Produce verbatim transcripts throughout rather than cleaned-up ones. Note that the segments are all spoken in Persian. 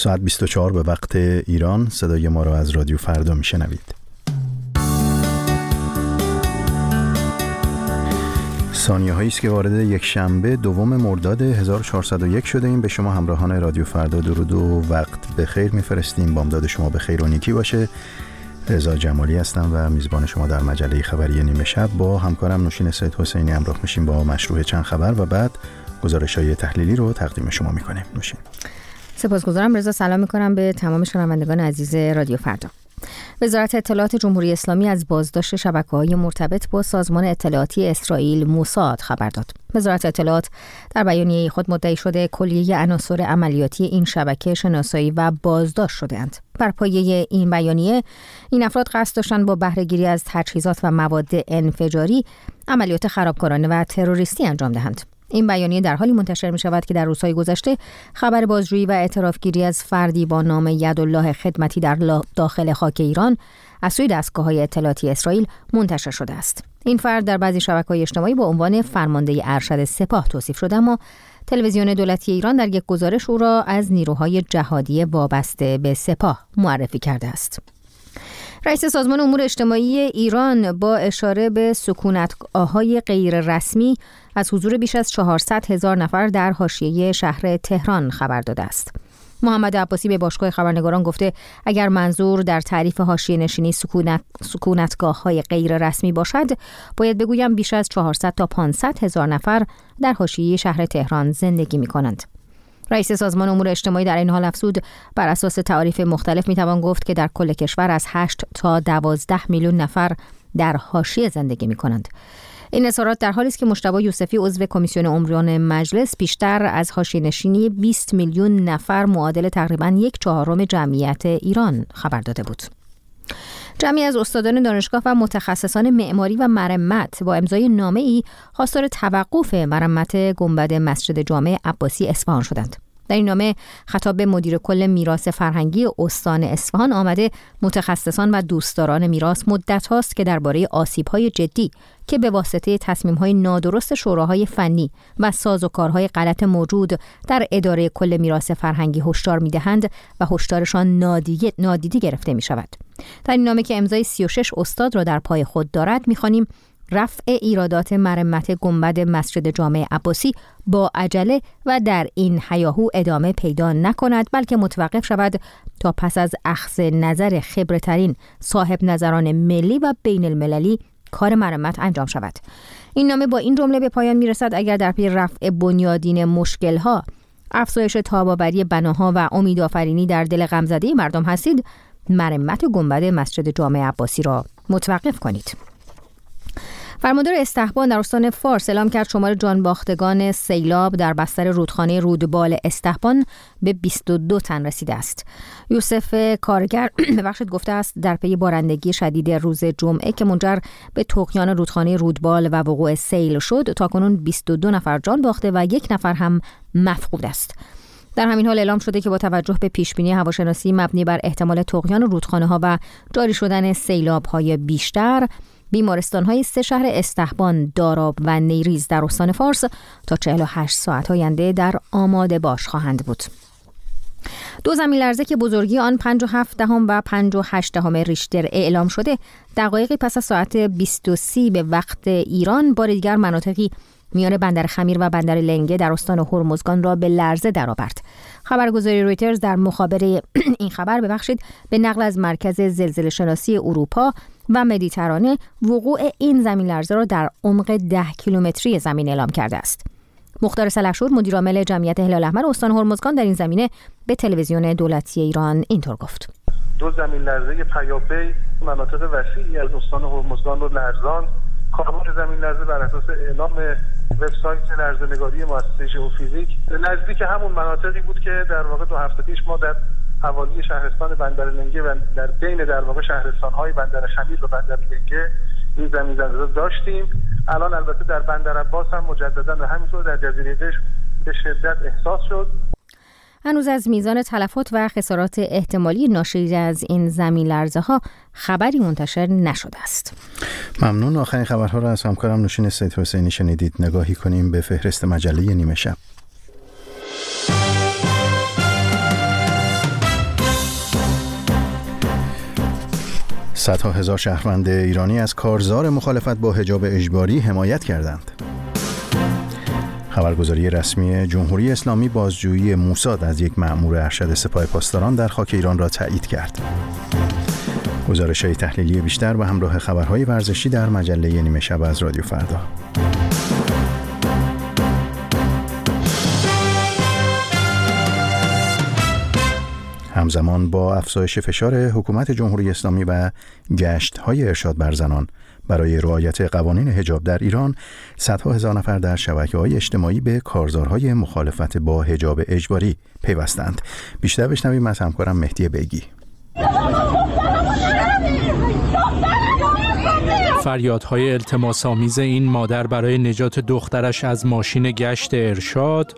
ساعت بیست و چهار به وقت ایران صدای ما را از رادیو فردا میشنوید. ثانیه هایی است که وارد یک شنبه دوم مرداد هزار و چهارصد و یک شده ایم. به شما همراهان رادیو فردا درود و وقت بخیر میفرستیم. بامداد شما به خیر و نیکی باشه. رضا جمالی هستم و میزبان شما در مجله خبری نیمه شب. با همکارم نوشین سید حسینی همراه میشیم با مشروع چند خبر و بعد گزارش‌های تحلیلی رو تقدیم شما میکنیم. نوشین. سپاسگزارم رضا. سلام میکنم به تمام شنوندگان عزیز رادیو فردا. وزارت اطلاعات جمهوری اسلامی از بازداشت شبکه‌های مرتبط با سازمان اطلاعاتی اسرائیل موساد خبر داد. وزارت اطلاعات در بیانیه خود مدعی شده کلیه عناصر عملیاتی این شبکه شناسایی و بازداشت شده‌اند. بر پایه این بیانیه این افراد قصد داشتند با بهره‌گیری از تجهیزات و مواد انفجاری عملیات خرابکارانه و تروریستی انجام دهند. این بیانیه در حالی منتشر می شود که در روزهای گذشته خبر بازجویی و اعترافگیری از فردی با نام یدالله خدمتی در داخل خاک ایران از سوی دستگاه‌های اطلاعاتی اسرائیل منتشر شده است. این فرد در بعضی شبکه‌های اجتماعی با عنوان فرمانده ارشد سپاه توصیف شده، اما تلویزیون دولتی ایران در یک گزارش او را از نیروهای جهادی وابسته به سپاه معرفی کرده است. رئیس سازمان امور اجتماعی ایران با اشاره به سکونتگاه‌های غیر رسمی از حضور بیش از چهارصد هزار نفر در حاشیه شهر تهران خبر داده است. محمد عباسی به باشگاه خبرنگاران گفته اگر منظور در تعریف حاشیه نشینی سکونت سکونتگاه‌های غیر رسمی باشد، باید بگویم بیش از چهارصد تا پانصد هزار نفر در حاشیه شهر تهران زندگی می‌کنند. رئیس سازمان امور اجتماعی در این حال افزود بر اساس تعاریف مختلف میتوان گفت که در کل کشور از هشت تا دوازده میلیون نفر در حاشیه زندگی میکنند. این اظهارات در حالی است که مجتبی یوسفی عضو کمیسیون عمران مجلس پیشتر از حاشیه نشینی بیست میلیون نفر معادل تقریباً یک چهارم جمعیت ایران خبر داده بود. جمعی از استادان دانشگاه و متخصصان معماری و مرمت با امضای نامه‌ای خواستار توقف مرمت گنبد مسجد جامع عباسی اصفهان شدند. در این نامه خطاب به مدیر کل میراث فرهنگی استان اصفهان آمده متخصصان و دوستداران میراث مدت هاست که درباره آسیب‌های جدی که به واسطه تصمیم‌های نادرست شوراهای فنی و سازوکارهای غلط موجود در اداره کل میراث فرهنگی هشدار می‌دهند و هشدارشان نادیده نادیده گرفته می‌شود. در این نامه که امضای سی و شش استاد را در پای خود دارد می‌خوانیم رفع ایرادات مرمت گنبد مسجد جامع عباسی با عجله و در این هیاهو ادامه پیدا نکند، بلکه متوقف شود تا پس از اخذ نظر خبره‌ترین صاحب نظران ملی و بین المللی کار مرمت انجام شود. این نامه با این جمله به پایان میرسد اگر در پی رفع بنیادین مشکل‌ها، افزایش تاب‌آوری بناها و امیدآفرینی در دل غمزده مردم هستید، مرمت گنبد مسجد جامع عباسی را متوقف کنید. فرماندار استحبان در استان فارس اعلام کرد شمار جانباختگان سیلاب در بستر رودخانه رودبال استحبان به بیست و دو تن رسیده است. یوسف کارگر ببخشید گفته است در پی بارندگی شدید روز جمعه که منجر به طغیان رودخانه رودبال و وقوع سیل شد، تاکنون بیست و دو نفر جان باخته و یک نفر هم مفقود است. در همین حال اعلام شده که با توجه به پیشبینی هواشناسی مبنی بر احتمال طغیان رودخانه‌ها و جاری شدن سیلاب‌های بیشتر، بیمارستان‌های سه شهر استحبان، داراب و نیریز در استان فارس تا چهل و هشت ساعت آینده در آماده باش خواهند بود. دو زمین لرزه که بزرگی آن پنج و هفت دهم و پنج و هشت دهم ریشتر اعلام شده، دقایقی پس از ساعت بیست و سه به وقت ایران بار دیگر مناطقی میان بندر خمیر و بندر لنگه در استان هرمزگان را به لرزه درآورد. خبرگزاری رویترز در مخابره این خبر ببخشید به نقل از مرکز زلزله شناسی اروپا و مدیترانه وقوع این زمین لرزه را در عمق ده کیلومتری زمین اعلام کرده است. مختار سلحشور مدیر عامل جمعیت هلال احمر استان هرمزگان در این زمینه به تلویزیون دولتی ایران اینطور گفت: دو زمین لرزه پیاپی مناطق وسیعی از استان هرمزگان رو لرزاند. کاربر زمین لرزه بر اساس اعلام وبسایت لرزه‌نگاری مؤسسه ژئوفیزیک نزدیک همون مناطقی بود که در واقع دو هفته پیش ما در حوالی شهرستان بندر لنگه و در بین در واقع شهرستان‌های بندر خمیر و بندر لنگه این زمین لرزه داشتیم. الان البته در بندر عباس هم مجددا و همینطور در جزیره قشم به شدت احساس شد. هنوز از میزان تلفات و خسارات احتمالی ناشی از این زمین لرزه ها خبری منتشر نشده است. ممنون. آخرین خبرها را از همکارم نوشین سید حسینی شنیدید. نگاهی کنیم به فهرست مجله نیمه شب. صدها هزار شهروند ایرانی از کارزار مخالفت با حجاب اجباری حمایت کردند. خبرگزاری رسمی جمهوری اسلامی بازجویی موساد از یک مأمور ارشد سپاه پاسداران در خاک ایران را تایید کرد. گزارش‌های تحلیلی بیشتر و همراه خبرهای ورزشی در مجله نیمه شب از رادیو فردا. همزمان با افزایش فشار حکومت جمهوری اسلامی و گشت‌های ارشاد بر زنان برای رعایت قوانین حجاب در ایران، صدها هزار نفر در شبکه‌های اجتماعی به کارزارهای مخالفت با حجاب اجباری پیوستند. بیشتر بشنویم از همکارم مهدی بیگی. فریادهای التماس‌آمیز این مادر برای نجات دخترش از ماشین گشت ارشاد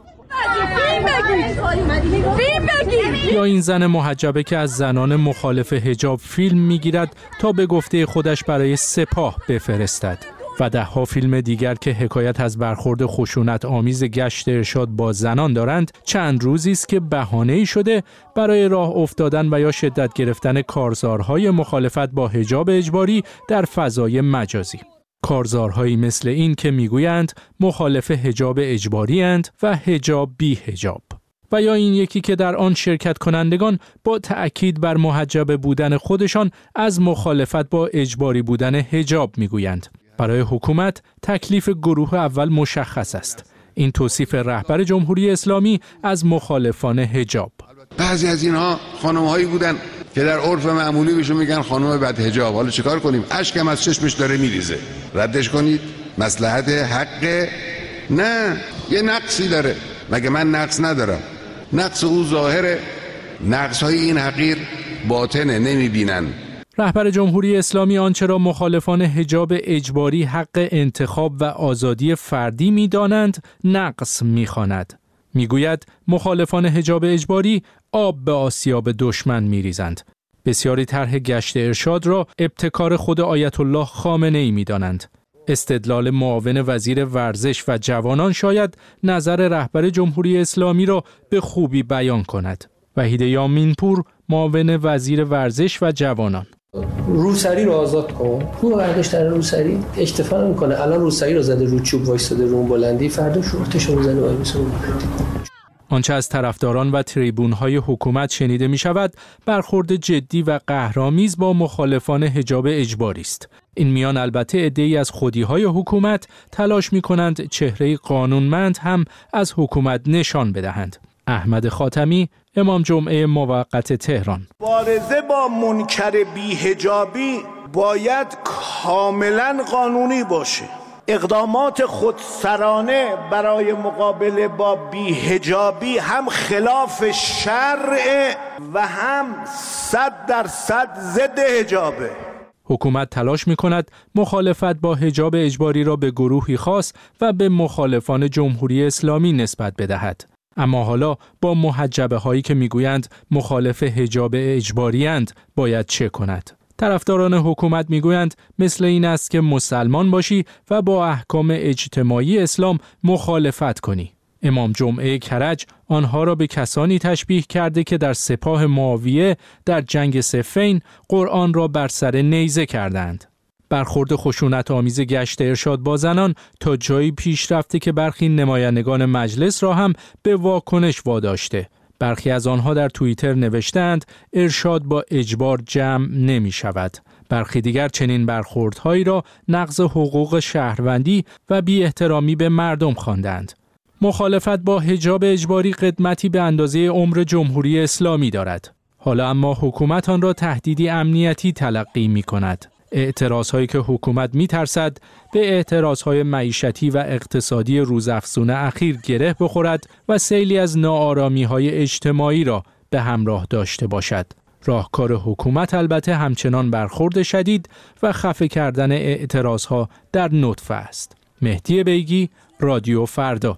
یا این زن محجبه که از زنان مخالف حجاب فیلم میگیرد تا به گفته خودش برای سپاه بفرستد و ده ها فیلم دیگر که حکایت از برخورد خشونت آمیز گشت ارشاد با زنان دارند، چند روزی است که بهانه‌ای شده برای راه افتادن و یا شدت گرفتن کارزارهای مخالفت با حجاب اجباری در فضای مجازی. کارزارهایی مثل این که میگویند مخالف حجاب اجباری اند و حجاب بی حجاب، و یا این یکی که در آن شرکت کنندگان با تأکید بر محجب بودن خودشان از مخالفت با اجباری بودن حجاب میگویند. برای حکومت تکلیف گروه اول مشخص است. این توصیف رهبر جمهوری اسلامی از مخالفان حجاب. بعضی از اینها خانم‌هایی بودن که در عرف معمولی بهشون میگن خانم بد حجاب. حالا چیکار کنیم؟ اشکم از چشمش داره میریزه. ردش کنید؟ مصلحت حق؟ نه، یه نقصی داره. مگه من نقص ندارم؟ نقص او ظاهره، نقص‌های این حقیر باطنه، نمیبینن. رهبر جمهوری اسلامی آنچه را مخالفان حجاب اجباری حق انتخاب و آزادی فردی می‌دانند نقص می‌خواند. میگوید مخالفان حجاب اجباری آب به آسیاب دشمن می‌ریزند. بسیاری طرح گشت ارشاد را ابتکار خود آیت الله خامنه‌ای می‌دانند. استدلال معاون وزیر ورزش و جوانان شاید نظر رهبر جمهوری اسلامی را به خوبی بیان کند. وحید یامینپور، معاون وزیر ورزش و جوانان: روسری رو آزاد کن. رو برداشت در روسری اکتفا نمی‌کنه. الان روسری رو زده رو چوب وایساده رو اون بلندی، فردا شورتش رو می‌زنه وای میسه. آنچه از طرفداران و تریبون‌های حکومت شنیده می‌شود برخورد جدی و قهرآمیز با مخالفان حجاب اجباری است. این میان البته عده‌ای از خودی‌های حکومت تلاش می‌کنند چهره قانونمند هم از حکومت نشان بدهند. احمد خاتمی، امام جمعه موقت تهران: مبارزه با منکر بی‌حجابی باید کاملا قانونی باشه. اقدامات خودسرانه برای مقابله با بی‌حجابی هم خلاف شرع و هم صد درصد ضد حجابه. حکومت تلاش می کند مخالفت با حجاب اجباری را به گروهی خاص و به مخالفان جمهوری اسلامی نسبت بدهد. اما حالا با محجبه هایی که میگویند مخالف حجاب اجباری اند باید چه کند؟ طرفداران حکومت میگویند مثل این است که مسلمان باشی و با احکام اجتماعی اسلام مخالفت کنی. امام جمعه کرج آنها را به کسانی تشبیه کرده که در سپاه معاویه در جنگ صفین قرآن را بر سر نیزه کردند. برخورد خشونت آمیز گشت ارشاد با زنان تا جایی پیش رفته که برخی نمایندگان مجلس را هم به واکنش واداشته. برخی از آنها در توییتر نوشتند ارشاد با اجبار جمع نمی شود. برخی دیگر چنین برخوردهایی را نقض حقوق شهروندی و بی احترامی به مردم خواندند. مخالفت با حجاب اجباری قدمتی به اندازه عمر جمهوری اسلامی دارد. حالا اما حکومت آن را تهدیدی امنیتی تلقی می کند. اعتراضهایی که حکومت می‌ترسد به اعتراضهای معیشتی و اقتصادی روزافزون اخیر گره بخورد و سیلی از ناآرامی‌های اجتماعی را به همراه داشته باشد. راهکار حکومت البته همچنان برخورد شدید و خفه کردن اعتراضها در نطفه است. مهدی بیگی، رادیو فردا.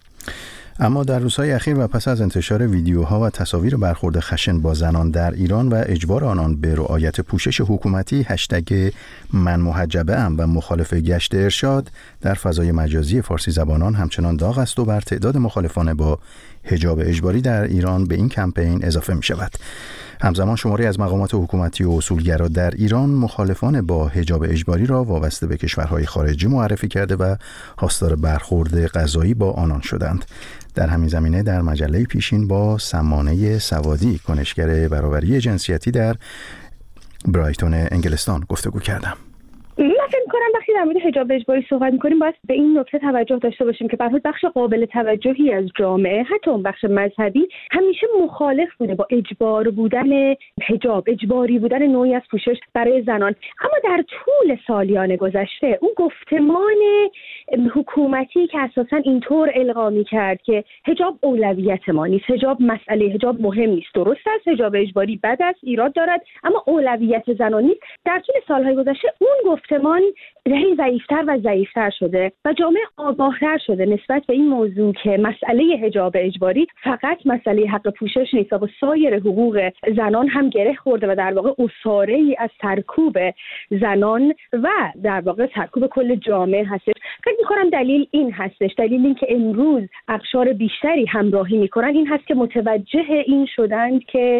اما در روزهای اخیر و پس از انتشار ویدیوها و تصاویر برخورد خشن با زنان در ایران و اجبار آنان به رعایت پوشش حکومتی، هشتگ من محجبه ام و مخالف گشت ارشاد در فضای مجازی فارسی زبانان همچنان داغ است و بر تعداد مخالفان با حجاب اجباری در ایران به این کمپین اضافه می شود. همزمان شماری از مقامات حکومتی و اصولگرا در ایران مخالفان با حجاب اجباری را وابسته به کشورهای خارجی معرفی کرده و خواستار برخورد قضایی با آنان شدند. در همین زمینه در مجله پیشین با سمانه سوادی، کنشگر برابری جنسیتی در برایتون انگلستان گفتگو کردم. من فکر می‌کنم وقتی در مورد حجاب اجباری صحبت می‌کنیم باید به این نکته توجه داشته باشیم که به هر حال بخش قابل توجهی از جامعه، حتی اون بخش مذهبی، همیشه مخالف بوده با اجبار بودن حجاب، اجباری بودن نوعی از پوشش برای زنان. اما در طول سالیان گذشته اون گفتمان حکومتی که اساساً اینطور القا می‌کرد که حجاب اولویت ما نیست، حجاب مسئله حجاب مهم نیست، درست است حجاب اجباری بد است، ایراد دارد، اما اولویت زنان نیست، در طول سال‌های گذشته اون گفتمان هی ضعیف‌تر و ضعیف‌تر شده و جامعه آگاه‌تر شده نسبت به این موضوع که مسئله حجاب اجباری فقط مسئله حق پوشش نیست و با سایر حقوق زنان هم گره خورده و در واقع اساره‌ای از سرکوب زنان و در واقع سرکوب کل جامعه هستش. فکر می‌کنم دلیل این هستش، دلیل این که امروز اقشار بیشتری همراهی می‌کنن این هست که متوجه این شدند که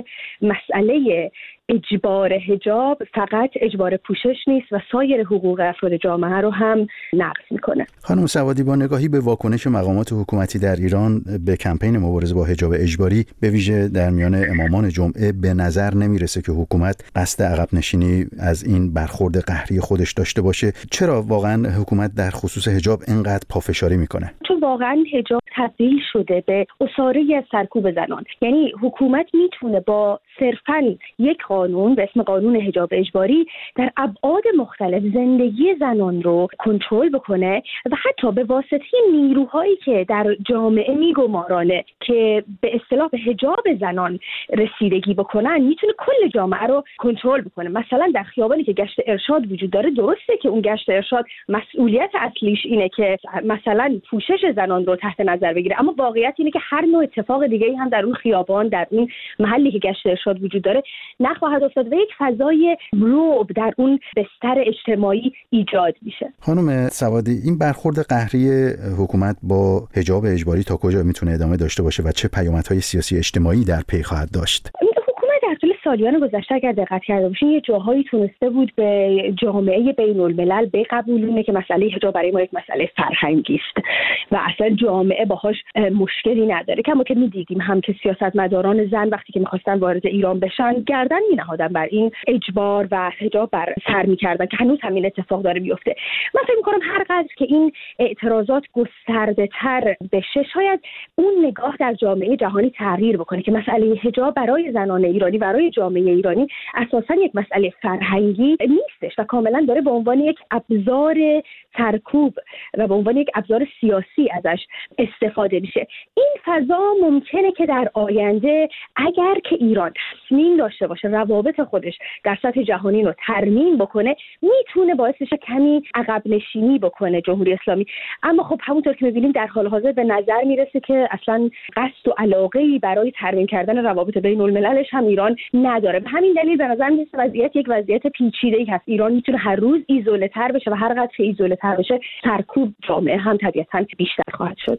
مسئله اجبار حجاب فقط اجبار پوشش نیست و سایر حقوق افراد جامعه رو هم نقض میکنه. خانم سوادی، با نگاهی به واکنش مقامات حکومتی در ایران به کمپین مبارزه با حجاب اجباری به ویژه در میان امامان جمعه به نظر نمیرسه که حکومت قصد عقب نشینی از این برخورد قهری خودش داشته باشه. چرا واقعا حکومت در خصوص حجاب اینقدر پافشاری میکنه؟ چون واقعا حجاب تبدیل شده به اساره‌ای از سرکوب زنان. یعنی حکومت میتونه با صرفاً یک قانون به اسم قانون حجاب اجباری در ابعاد مختلف زندگی زنان رو کنترل بکنه و حتی به واسطه نیروهایی که در جامعه میگمارانه که به اصطلاح به حجاب زنان رسیدگی بکنن میتونه کل جامعه رو کنترل بکنه. مثلا در خیابانی که گشت ارشاد وجود داره، درسته که اون گشت ارشاد مسئولیت اصلیش اینه که مثلا پوشش زنان رو تحت نظر بگیره، اما واقعیت اینه که هر نوع اتفاق دیگه‌ای هم در اون خیابان، در اون محلی که گشت ارشاد وجود داره نخواهد افتاد و یک فضای رعب در اون بستر اجتماعی ایجاد میشه. خانم سوادی، این برخورد قهری حکومت با حجاب اجباری تا کجا میتونه ادامه داشته باشه و چه پیامدهای سیاسی اجتماعی در پی خواهد داشت؟ در طول سالیان گذشته اگر دقت کرده باشین یه جاهایی تونسته بود به جامعه بین الملل بقبولونه که مسئله حجاب برای ما یک مسئله فرهنگی است و اصلا جامعه باهاش مشکلی نداره. کما که می‌دیدیم هم که سیاستمداران زن وقتی که می‌خواستن وارد ایران بشن گردن می‌نهادن بر این اجبار و حجاب بر سر می‌کردن که هنوز همین اتفاق داره میفته. من فکر می‌کنم هر قدر که این اعتراضات گسترده‌تر بشه شاید اون نگاه در جامعه جهانی تغییر بکنه که مسئله حجاب برای زنان ایرانی، برای جامعه ایرانی اساساً یک مسئله فرهنگی نیستش و کاملا داره به عنوان یک ابزار سرکوب و به عنوان یک ابزار سیاسی ازش استفاده میشه. این فضا ممکنه که در آینده اگر که ایران تصمیم داشته باشه روابط خودش در سطح جهانی رو ترمیم بکنه میتونه باعث بشه کمی عقب نشینی بکنه جمهوری اسلامی. اما خب همونطور که می‌بینیم در حال حاضر به نظر میرسه که اصلا قصد و علاقه‌ای برای ترمیم کردن روابط بین المللش هم ایران نداره. به همین دلیل به نظر میاد وضعیت یک وضعیت پیچیده‌ای هست. ایران میتونه هر روز ایزوله‌تر بشه و هر قدر که ایزوله‌تر بشه سرکوب جامعه هم طبیعتاً بیشتر خواهد شد.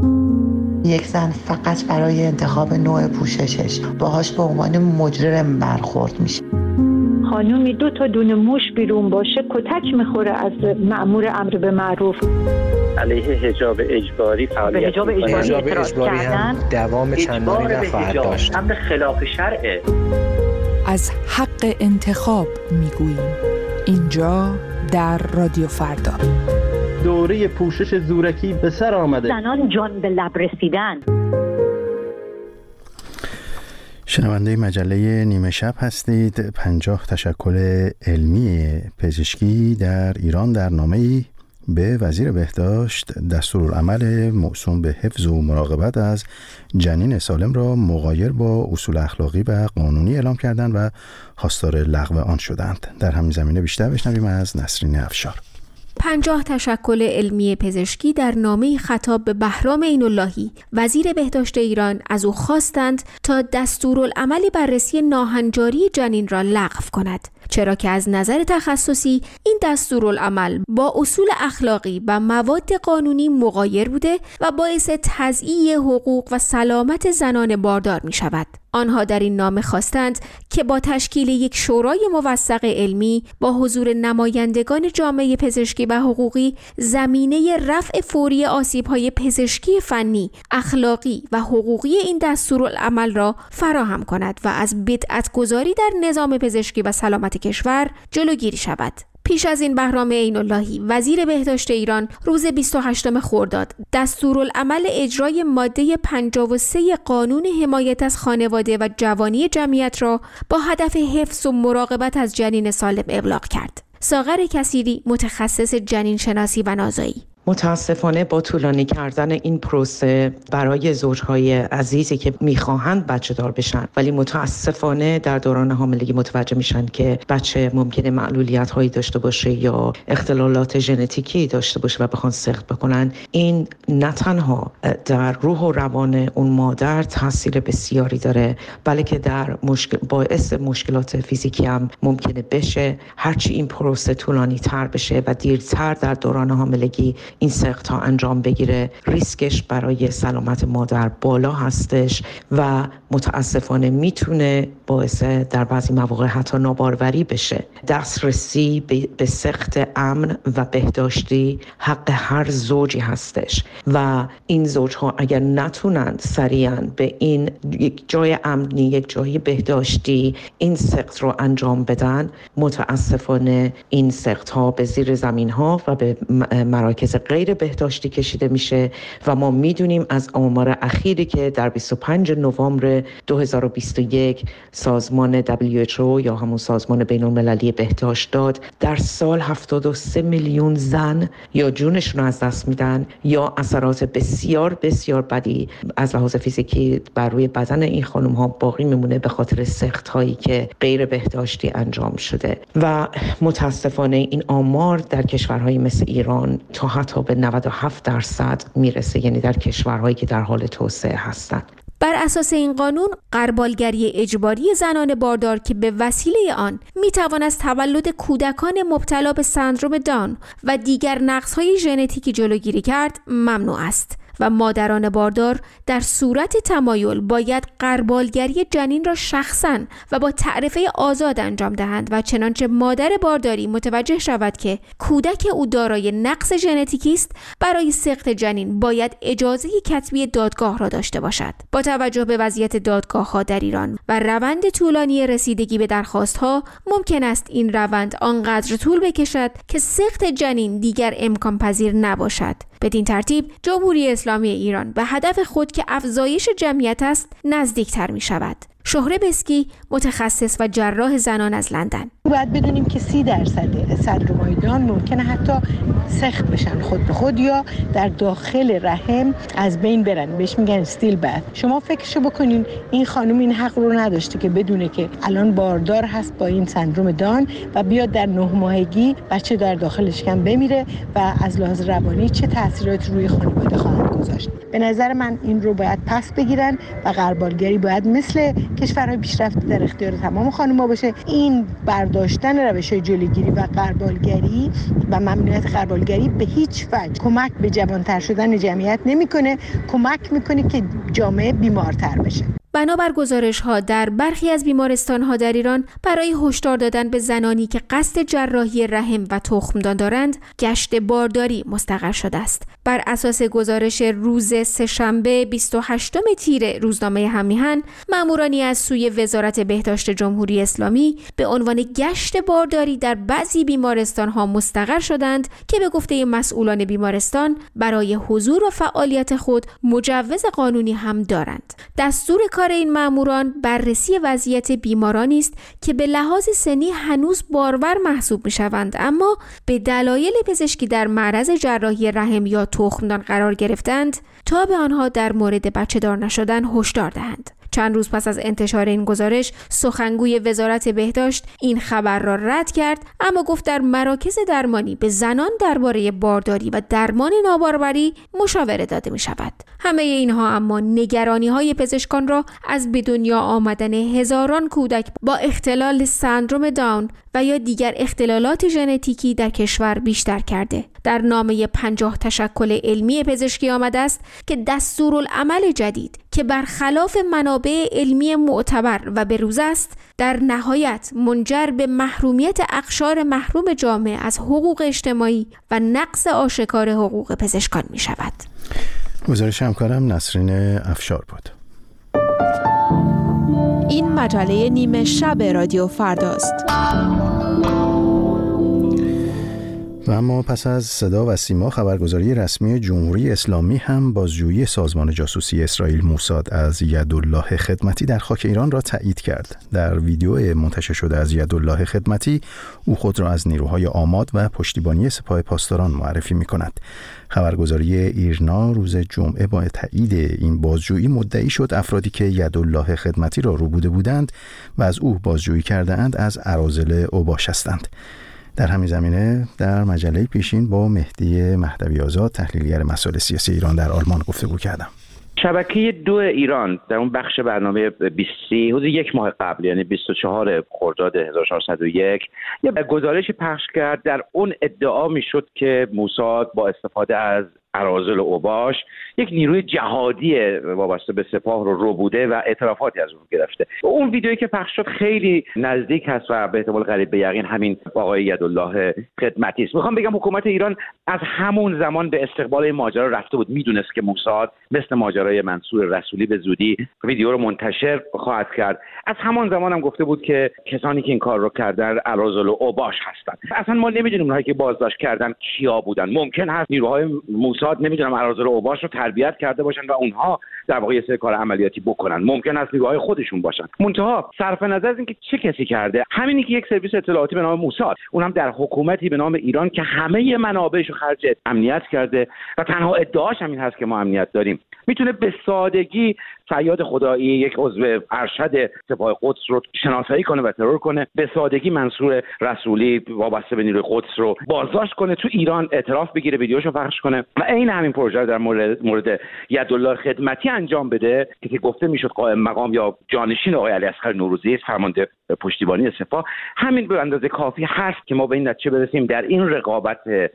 یک زن فقط برای انتخاب نوع پوششش باهاش به عنوان مجرم برخورد میشه. خانومی دو تا دونه موش بیرون باشه کتک میخوره از مأمور امر به معروف. علیه حجاب اجباری فعالیت حجاب اجباری, حجاب اجباری هم دوام چندانی نخواهد داشت. امر خلاف شرعه. از حق انتخاب میگوییم اینجا در رادیو فردا. دوره پوشش زورکی به سر آمده. زنان جان به لب رسیدن. شنونده مجله نیمه شب هستید. پنجاه تشکل علمی پزشکی در ایران در نامه‌ای به وزیر بهداشت دستورالعمل موسوم به حفظ و مراقبت از جنین سالم را مغایر با اصول اخلاقی و قانونی اعلام کردند و خواستار لغو آن شدند. در همین زمینه بیشتر بشنویم از نسرین افشار. پنجاه تشکل علمی پزشکی در نامه خطاب به بهرام عین‌اللهی وزیر بهداشت ایران از او خواستند تا دستورالعمل بررسی ناهنجاری جنین را لغو کند، چرا که از نظر تخصصی این دستورالعمل با اصول اخلاقی و مواد قانونی مغایر بوده و باعث تضییع حقوق و سلامت زنان باردار می شود. آنها در این نامه خواستند که با تشکیل یک شورای موثق علمی با حضور نمایندگان جامعه پزشکی و حقوقی زمینه رفع فوری آسیب‌های پزشکی فنی، اخلاقی و حقوقی این دستورالعمل را فراهم کند و از بدعت‌گذاری در نظام پزشکی و سلامت کشور جلوگیری شود. پیش از این بهرام عین‌اللهی وزیر بهداشت ایران روز بیست و هشتم خرداد دستورالعمل اجرای ماده پنجاه و سه قانون حمایت از خانواده و جوانی جمعیت را با هدف حفظ و مراقبت از جنین سالم ابلاغ کرد. ساغر کثیری، متخصص جنین شناسی و نازایی: متاسفانه با طولانی کردن این پروسه برای زوجهای عزیزی که میخواهند بچه دار بشن ولی متاسفانه در دوران حاملگی متوجه میشن که بچه ممکنه معلولیت هایی داشته باشه یا اختلالات ژنتیکی داشته باشه و بخوان سقط بکنن، این نه تنها در روح و روان اون مادر تاثیر بسیاری داره بلکه در مشکل باعث مشکلات فیزیکی هم ممکنه بشه. هرچی این پروسه طولانی تر بشه و دیرتر در دوران حاملگی این سقط ها انجام بگیره، ریسکش برای سلامت مادر بالا هستش و متاسفانه میتونه باعث در بعضی مواقع حتی ناباروری بشه. دسترسی به سقط امن و بهداشتی حق هر زوجی هستش و این زوجها اگر نتونند سریعا به این یک جای امنی، یک جای بهداشتی این سقط رو انجام بدن، متاسفانه این سقط ها به زیر زمین ها و به مراکز غیر بهداشتی کشیده میشه و ما میدونیم از آمار اخیری که در بیست و پنجم نوامبر دو هزار و بیست و یک سازمان دبلیو اچ او یا همون سازمان بین المللی بهداشت داد، در سال هفتاد و سه میلیون زن یا جونشون رو از دست میدن یا اثرات بسیار بسیار بدی از لحاظ فیزیکی بر روی بدن این خانم ها باقی میمونه به خاطر سقط هایی که غیر بهداشتی انجام شده و متاسفانه این آمار در کشورهای مثل ایران تا حتی به نود و هفت درصد میرسه، یعنی در کشورهایی که در حال توسعه هستند. بر اساس این قانون غربالگری اجباری زنان باردار که به وسیله آن میتوان از تولد کودکان مبتلا به سندرم داون و دیگر نقص‌های ژنتیکی جلوگیری کرد ممنوع است و مادران باردار در صورت تمایل باید غربالگری جنین را شخصاً و با تعرفه آزاد انجام دهند و چنانچه مادر بارداری متوجه شود که کودک او دارای نقص ژنتیکی است، برای سقط جنین باید اجازه کتبی دادگاه را داشته باشد. با توجه به وضعیت دادگاه‌ها در ایران و روند طولانی رسیدگی به درخواست‌ها، ممکن است این روند آنقدر طول بکشد که سقط جنین دیگر امکان پذیر نباشد. بدین ترتیب جمهوری اسلامی ایران به هدف خود که افزایش جمعیت است نزدیکتر می شود. شهره بسکی، متخصص و جراح زنان از لندن: باید بدونیم که سی درصد سندرم‌های داون ممکنه حتی سقط بشن خود به خود یا در داخل رحم از بین برن، بهش میگن استیل بث. شما فکرشو بکنین این خانم این حق رو نداشته که بدونه که الان باردار هست با این سندرم داون و بیاد در نه ماهگی بچه در داخل شکم بمیره و از لحاظ روانی چه تاثیراتی روی خانواده خواهد گذاشت. به نظر من این رو باید پس بگیرن و غربالگری باید مثل کشورهای پیشرفته در اختیار تمام خانم‌ها باشه. این برداشتن روش‌های جلوگیری و غربالگری و ممنوعیت غربالگری به هیچ وجه کمک به جوان‌تر شدن جمعیت نمی‌کنه، کمک می‌کنه که جامعه بیمارتر بشه. بنابر گزارش‌ها در برخی از بیمارستان‌ها در ایران برای هشدار دادن به زنانی که قصد جراحی رحم و تخمدان دارند، گشت بارداری مستقر شده است. بر اساس گزارش روز سه‌شنبه بیست و هشتم تیر روزنامه هم‌میهن، مامورانی از سوی وزارت بهداشت جمهوری اسلامی به عنوان گشت بارداری در بعضی بیمارستان‌ها مستقر شدند که به گفته مسئولان بیمارستان برای حضور و فعالیت خود مجوز قانونی هم دارند. دستور کار این ماموران بررسی وضعیت بیمارانی است که به لحاظ سنی هنوز بارور محسوب می‌شوند، اما به دلایل پزشکی در معرض جراحی رحم یا تخمدان قرار گرفتند تا به آنها در مورد بچه دار نشدن هشدار دهند. چند روز پس از انتشار این گزارش، سخنگوی وزارت بهداشت این خبر را رد کرد، اما گفت در مراکز درمانی به زنان درباره بارداری و درمان ناباروری مشاوره داده می شود. همه اینها اما نگرانی های پزشکان را از به دنیا آمدن هزاران کودک با اختلال سندرم داون و یا دیگر اختلالات ژنتیکی در کشور بیشتر کرده. در نامه پنجاه تشکل علمی پزشکی آمده است که دستورالعمل جدید که برخلاف منابع علمی معتبر و بروز است در نهایت منجر به محرومیت اقشار محروم جامعه از حقوق اجتماعی و نقض آشکار حقوق پزشکان می شود. گزارش همکارم نسرین افشار بود. این مجله نیمه شب رادیو فرداست. و اما پس از صدا و سیما، خبرگزاری رسمی جمهوری اسلامی هم بازجویی سازمان جاسوسی اسرائیل موساد از یدالله خدمتی در خاک ایران را تایید کرد. در ویدیو منتشر شده از یدالله خدمتی، او خود را از نیروهای آماد و پشتیبانی سپاه پاسداران معرفی می‌کند. خبرگزاری ایرنا روز جمعه با تایید این بازجویی مدعی شد افرادی که یدالله خدمتی را روبوده بودند و از او بازجویی کرده‌اند از اراذل اوباش هستند. در همین زمینه در مجله پیشین با مهدی مهدوی آزاد، تحلیلگر مسائل سیاسی ایران در آلمان، گفتگو کردم. شبکه دو ایران در اون بخش برنامه بیستی حدود یک ماه قبل، یعنی بیست و چهارم خرداد هزار و چهارصد و یک، یه گزارشی پخش کرد. در اون ادعا میشد که موساد با استفاده از اراذل اوباش، یک نیروی جهادی وابسته به سپاه، رو ربوده و اعترافاتی از اون گرفته. اون ویدیویی که پخش شد خیلی نزدیک هست و به احتمال قریب به یقین همین آقای یدالله خدمتی است. میخوام بگم حکومت ایران از همون زمان به استقبال این ماجرا رفته بود، میدونست که موساد مثل ماجرای منصور رسولی به زودی ویدیو رو منتشر خواهد کرد. از همان زمان هم گفته بود که کسانی که این کار رو کردن اراذل اوباش هستند. اصلا ما نمیدونیم اونهایی که بازداشت کردن کیا بودن. ممکن هست نیروهای موساد نمیدونم اراذل اوباش رو تربیت کرده باشن و اونها در واقع یه سری کار عملیاتی بکنن. ممکن است نیروهای خودشون باشن. منتها صرف نظر از اینکه چه کسی کرده، همینی که یک سرویس اطلاعاتی به نام موساد، اونم در حکومتی به نام ایران که همه منابعش رو خرج امنیت کرده و تنها ادعاش همین هست که ما امنیت داریم، میتونه به سادگی فیاض خدایی، یک عضو ارشد سپاه قدس، رو شناسایی کنه و ترور کنه، به سادگی منصور رسولی وابسته به نیروی قدس رو بازداشت کنه، تو ایران اعتراف بگیره، ویدیوشو پخش کنه و عین همین پروژه رو در مورد مورد یدالله خدمتی انجام بده که گفته میشد قائم مقام یا جانشین آقای علیاصغر نوروزی، فرمانده پشتیبانی سپاه. همین به اندازه کافی هست که ما به این نتیجه برسیم در این رقابت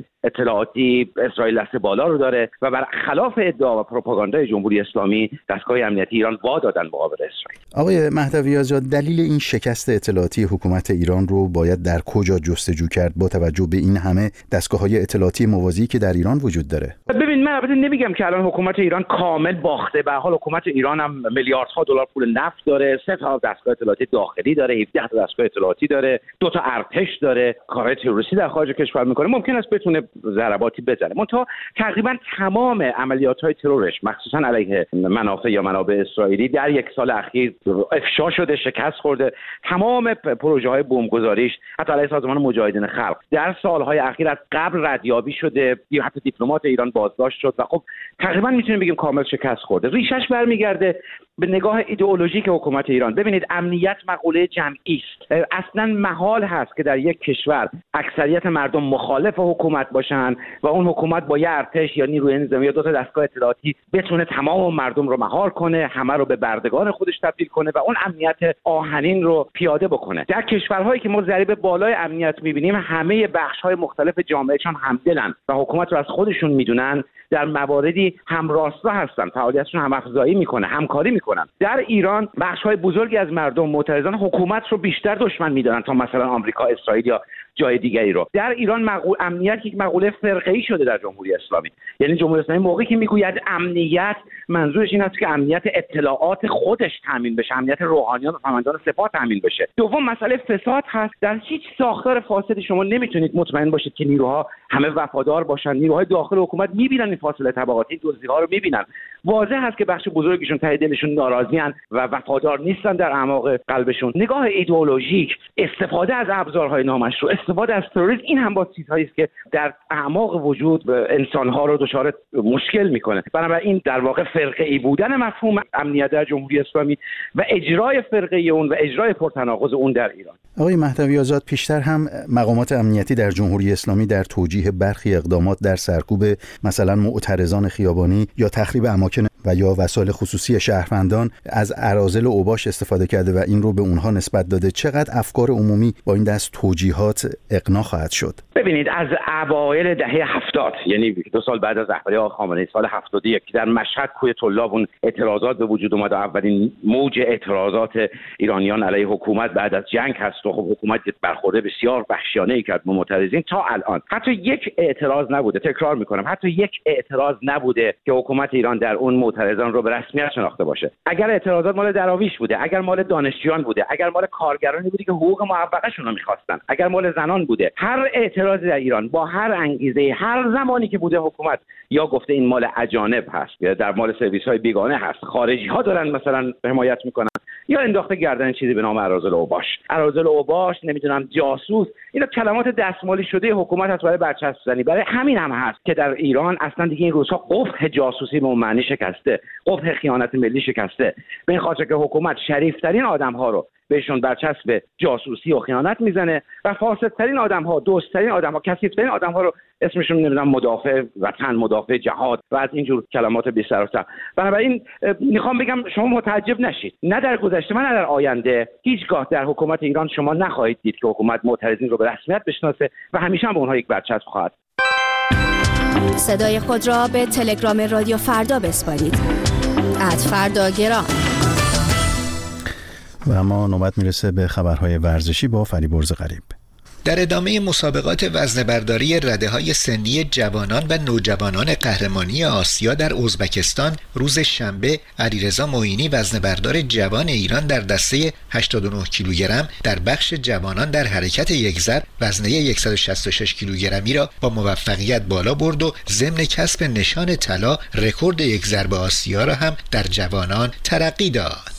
اطلاعاتی اسرائیل دست بالا رو داره و برخلاف ادعا و پروپاگاندای جمهوری اسلامی دستگاه امنیتی ایران وا دادن مقابل اسرائیل. آقای مهدوی آزاد، دلیل این شکست اطلاعاتی حکومت ایران رو باید در کجا جستجو کرد با توجه به این همه دستگاه‌های اطلاعاتی موازی که در ایران وجود داره؟ ببین، من البته نمیگم که الان حکومت ایران کامل باخته. به هر حال حکومت ایران هم میلیاردها دلار پول نفت داره، سه تا دستگاه اطلاعاتی داخلی داره، هفده تا دستگاه اطلاعاتی داره، دو تا ارتش داره، کارهای تروریستی در خارج کشور میکنه. ممکن است بتونه ضرباتی بزنه، منتها تقریبا تمام عملیات‌های ترورش مخصوصا علیه منافع یا منابع اسرائیلی در یک سال اخیر افشا شده، شکست خورده. تمام پروژه‌های بمبگذاریش حتی علیه سازمان مجاهدین خلق در سال‌های اخیر از قبل ردیابی شده، یا حتی دیپلمات ایران بازداشت شد و خب تقریبا میتونیم بگیم کامل شکست خورده. ریشش برمیگرده به نگاه ایدئولوژیک حکومت ایران. ببینید، امنیت مقوله جمعی است. اصلا محال هست که در یک کشور اکثریت مردم مخالف حکومت باشن و اون حکومت با یه ارتش یا نیروی نظامی یا دو تا دستگاه اطلاعاتی بتونه تمام مردم رو مهار کنه، همه رو به بردگان خودش تبدیل کنه و اون امنیت آهنین رو پیاده بکنه. در کشورهایی که ما ضریب بالای امنیت می‌بینیم، همه بخش‌های مختلف جامعهشان همدلن و حکومت رو از خودشون میدونن، در مواردی همراستا هستن، فعالیتشون هم افزایی میکنه، همکاری میکنن. در ایران بخش‌های بزرگی از مردم معترضان حکومت رو بیشتر دشمن میدونن تا مثلا آمریکا، اسرائیل یا جای دیگری رو. در ایران مقول امنیت یک مقوله فرقه‌ای شده در جمهوری اسلامی. یعنی جمهوری اسلامی موقعی که میگوید امنیت، منظورش این است که امنیت اطلاعات خودش تامین بشه، امنیت روحانیان و فرماندهان سپاه تامین بشه. دوم، مسئله فساد هست. در هیچ ساختار فاسدی شما نمیتونید مطمئن باشید که نیروها همه وفادار باشن. نیروهای داخل حکومت میبینن این فاصله طبقاتی، دزدی‌ها رو میبینن. واضح هست که بخش بزرگیشون ته دلشون ناراضی‌اند و وفادار نیستن در اعماق قلبشون. نگاه ایدئولوژیک، استفاده از ابزارهای نامشروع، استفاده از تروریسم، این هم با چیزهایی است که در اعماق وجود انسان‌ها رو دچار مشکل میکنه. بنابراین در واقع فرقه‌ای بودن مفهوم امنیت در جمهوری اسلامی و اجرای فرقه‌ای اون و اجرای پرتناقض اون در ایران. آقای مهدوی آزاد، پیشتر هم مقامات امنیتی در جمهوری اسلامی در توجیه برخی اقدامات در سرکوب مثلا معترضان خیابانی یا تخریب اماکن و یا وسایل خصوصی شهروندان از اراذل اوباش استفاده کرده و این رو به اونها نسبت داده، چقدر افکار عمومی با این دست توجیهات اقناع خواهد شد؟ ببینید از اوایل دهه هفتاد، یعنی دو سال بعد از رهبری آقای خامنه‌ای، سال هفتاد و یک در مشهد کوی طلاب اون اعتراضات به وجود اومد و اولین موج اعتراضات ایرانیان علیه حکومت بعد از جنگ هست و خب حکومت برخورد بسیار وحشیانه‌ای کرد به معترضین. تا الان حتی یک اعتراض نبوده، تکرار میکنم، حتی یک اعتراض نبوده که حکومت ایران در اون معترضان رو به رسمیت شناخته باشه. اگر اعتراضات مال دراویش بوده، اگر مال دانشجویان بوده، اگر مال کارگرانی بوده که حقوق معوقه‌شون رو می‌خواستن، اگر مال زنان بوده، هر اعتراضی در ایران با هر انگیزه، هر زمانی که بوده حکومت یا گفته این مال اجانب هست یا در مال سرویس‌های بیگانه هست، خارجی‌ها دارن مثلا حمایت میکنن، یا انداخته گردن چیزی به نام اراذل اوباش، اراذل اوباش، نمیدونم جاسوس، اینا کلمات دستمالی شده حکومت هست برای برچسب زنی. برای همین هم هست که در ایران اصلا دیگه این روزها قبح جاسوسی به اون معنی شکسته، قبح خیانت ملی شکسته، به این خاطر که حکومت شریفترین آدم‌ها رو بهشون برچسب جاسوسی و خیانت میزنه و فاسدترین آدم‌ها، دوستترین آدم‌ها، کثیف‌ترین آدم‌ها رو اسمشون نمیدونم مدافع وطن، مدافع جهاد و از اینجور کلمات بی سر و سر. بنابراین میخوام بگم شما متعجب نشید، نه در گذشته و نه در آینده هیچگاه در حکومت ایران شما نخواهید دید که حکومت معترضین رو به رسمیت بشناسه و همیشه هم به اونها یک برچسب خواهد. صدای خود را به تلگرام رادیو فردا بسپارید. ات فردا گرام. و اما نوبت میرسه به خبرهای ورزشی با فریبرز غریب. در ادامه مسابقات وزنه‌برداری رده‌های سنی جوانان و نوجوانان قهرمانی آسیا در ازبکستان روز شنبه علیرضا معینی وزنه‌بردار جوان ایران در دسته هشتاد و نه کیلوگرم در بخش جوانان در حرکت یک‌ذر وزنه صد و شصت و شش کیلوگرمی را با موفقیت بالا برد و ضمن کسب نشان طلا رکورد یک‌ذر آسیا را هم در جوانان ترقی داد.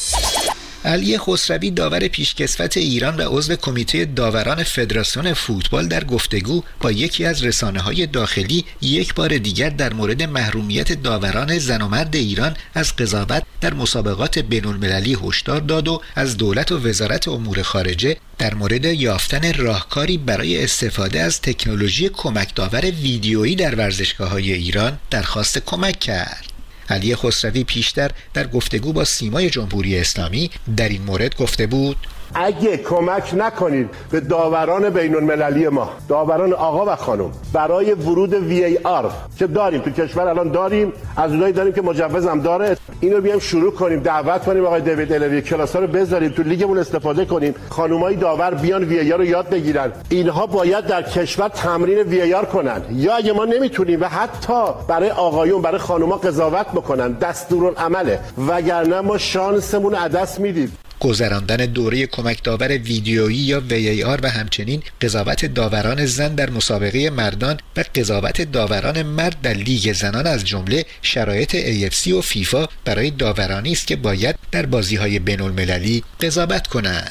علی خسروی داور پیشکسوت ایران و عضو کمیته داوران فدراسیون فوتبال در گفتگو با یکی از رسانه‌های داخلی یک بار دیگر در مورد محرومیت داوران زن و مرد ایران از قضاوت در مسابقات بین‌المللی هشدار داد و از دولت و وزارت امور خارجه در مورد یافتن راهکاری برای استفاده از تکنولوژی کمک داور ویدیویی در ورزشگاه‌های ایران درخواست کمک کرد. علی خسروی پیشتر در گفتگو با سیمای جمهوری اسلامی در این مورد گفته بود: اگه کمک نکنید به داوران بین المللی ما، داوران آقا و خانم، برای ورود وی ای آر که داریم تو کشور الان داریم، از اونایی داریم که مجوز هم داره، اینو بیایم شروع کنیم، دعوت کنیم آقای دیوید الوی کلاسا رو بذاریم تو لیگمون استفاده کنیم، خانمای داور بیان وی ای آر رو یاد بگیرن. اینها باید در کشور تمرین وی ای آر کنن، یا اگه ما نمیتونیم و حتی برای آقایون برای خانوما قضاوت بکنن، دستورالعمله، وگرنه ما شانسمون از دست میدیم. گذراندن دوره کمک داور ویدیویی یا وی ای آر و همچنین قضاوت داوران زن در مسابقه مردان و قضاوت داوران مرد در لیگ زنان از جمله شرایط ای اف سی و فیفا برای داورانی است که باید در بازی‌های بین‌المللی قضاوت کنند.